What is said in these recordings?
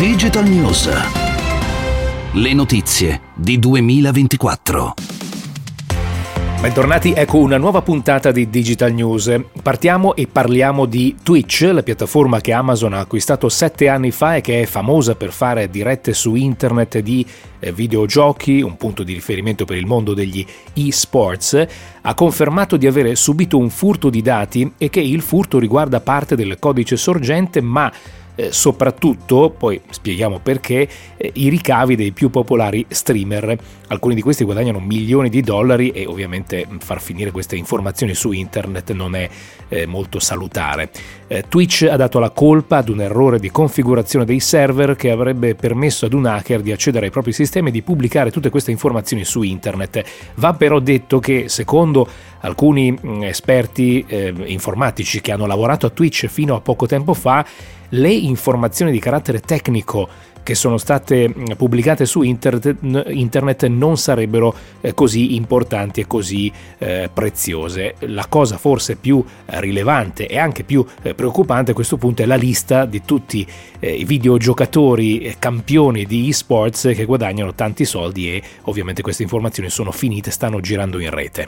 Digital News. Le notizie di 2024. Bentornati, ecco una nuova puntata di Digital News. Partiamo e parliamo di Twitch, la piattaforma che Amazon ha acquistato 7 anni fa e che è famosa per fare dirette su internet di videogiochi, un punto di riferimento per il mondo degli e-sports. Ha confermato di avere subito un furto di dati e che il furto riguarda parte del codice sorgente, ma soprattutto, poi spieghiamo perché, i ricavi dei più popolari streamer. Alcuni di questi guadagnano milioni di dollari e ovviamente far finire queste informazioni su internet non è molto salutare. Twitch ha dato la colpa ad un errore di configurazione dei server che avrebbe permesso ad un hacker di accedere ai propri sistemi e di pubblicare tutte queste informazioni su internet. Va però detto che, secondo alcuni esperti informatici che hanno lavorato a Twitch fino a poco tempo fa, le informazioni di carattere tecnico che sono state pubblicate su internet non sarebbero così importanti e così preziose. La cosa forse più rilevante e anche più preoccupante a questo punto è la lista di tutti i videogiocatori campioni di eSports che guadagnano tanti soldi e ovviamente queste informazioni sono finite, stanno girando in rete.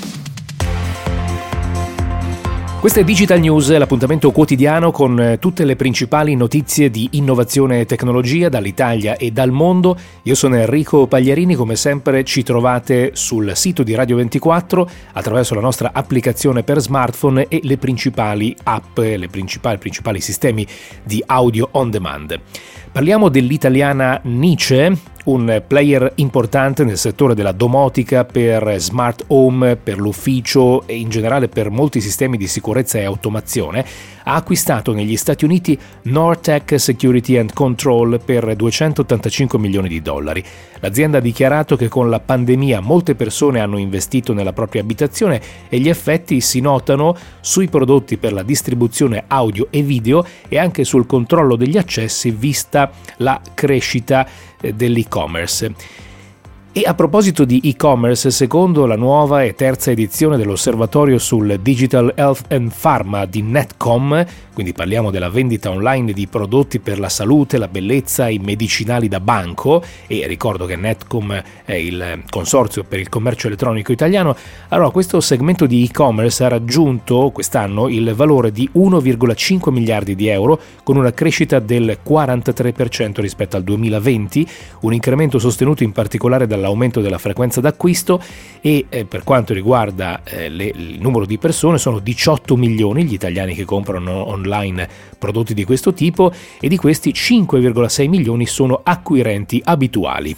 Questa è Digital News, l'appuntamento quotidiano con tutte le principali notizie di innovazione e tecnologia dall'Italia e dal mondo. Io sono Enrico Pagliarini, come sempre ci trovate sul sito di Radio 24 attraverso la nostra applicazione per smartphone e le principali app, i principali sistemi di audio on demand. Parliamo dell'italiana Nice, un player importante nel settore della domotica per smart home, per l'ufficio e in generale per molti sistemi di sicurezza e automazione. Ha acquistato negli Stati Uniti Nortec Security and Control per 285 milioni di dollari. L'azienda ha dichiarato che con la pandemia molte persone hanno investito nella propria abitazione e gli effetti si notano sui prodotti per la distribuzione audio e video e anche sul controllo degli accessi, vista la crescita dell'e-commerce. E a proposito di e-commerce, secondo la nuova e terza edizione dell'osservatorio sul Digital Health and Pharma di Netcom, quindi parliamo della vendita online di prodotti per la salute, la bellezza, i medicinali da banco, e ricordo che Netcom è il consorzio per il commercio elettronico italiano. Allora, questo segmento di e-commerce ha raggiunto quest'anno il valore di 1,5 miliardi di euro, con una crescita del 43% rispetto al 2020, un incremento sostenuto in particolare dall'aumento della frequenza d'acquisto e per quanto riguarda il numero di persone sono 18 milioni gli italiani che comprano online prodotti di questo tipo e di questi 5,6 milioni sono acquirenti abituali.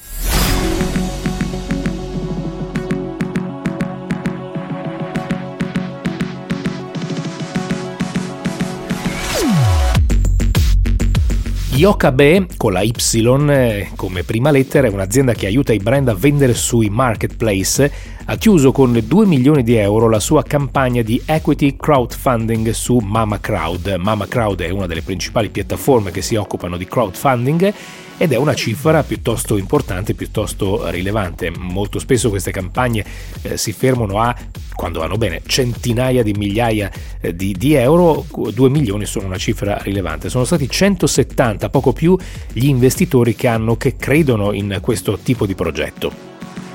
Yokabe, con la Y come prima lettera, è un'azienda che aiuta i brand a vendere sui marketplace. Ha chiuso con 2 milioni di euro la sua campagna di equity crowdfunding su Mama Crowd. Mama Crowd è una delle principali piattaforme che si occupano di crowdfunding ed è una cifra piuttosto importante, piuttosto rilevante. Molto spesso queste campagne si fermano a, quando vanno bene, centinaia di migliaia di euro. 2 milioni sono una cifra rilevante. Sono stati 170, poco più, gli investitori che credono in questo tipo di progetto.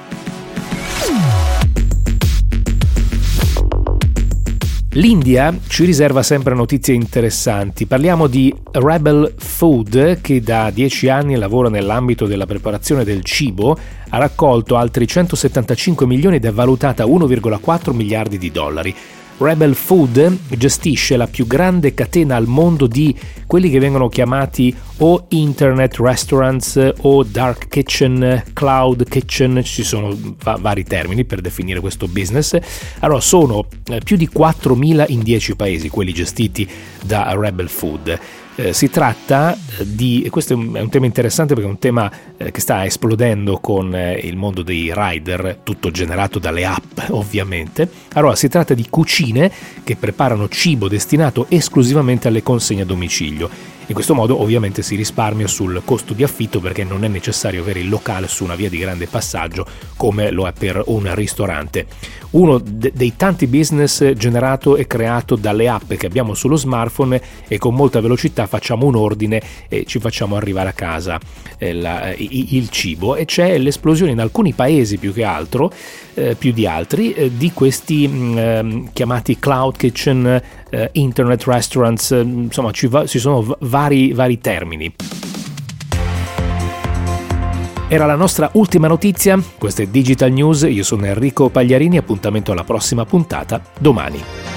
L'India ci riserva sempre notizie interessanti. Parliamo di Rebel Food, che da 10 anni lavora nell'ambito della preparazione del cibo, ha raccolto altri 175 milioni ed è valutata 1,4 miliardi di dollari. Rebel Food gestisce la più grande catena al mondo di quelli che vengono chiamati o internet restaurants o dark kitchen, cloud kitchen, ci sono vari termini per definire questo business. Allora, sono più di 4.000 in 10 paesi quelli gestiti da Rebel Food. Si tratta di, questo è un tema interessante perché è un tema che sta esplodendo con il mondo dei rider, tutto generato dalle app ovviamente. Allora, si tratta di cucine che preparano cibo destinato esclusivamente alle consegne a domicilio In questo modo ovviamente si risparmia sul costo di affitto, perché non è necessario avere il locale su una via di grande passaggio come lo è per un ristorante. Uno dei tanti business generato e creato dalle app che abbiamo sullo smartphone, e con molta velocità facciamo un ordine e ci facciamo arrivare a casa il cibo, e c'è l'esplosione in alcuni paesi più che altro, più di altri, di questi chiamati cloud kitchen, internet restaurants, insomma ci sono vari termini. Era la nostra ultima notizia, questa è Digital News, io sono Enrico Pagliarini, appuntamento alla prossima puntata domani.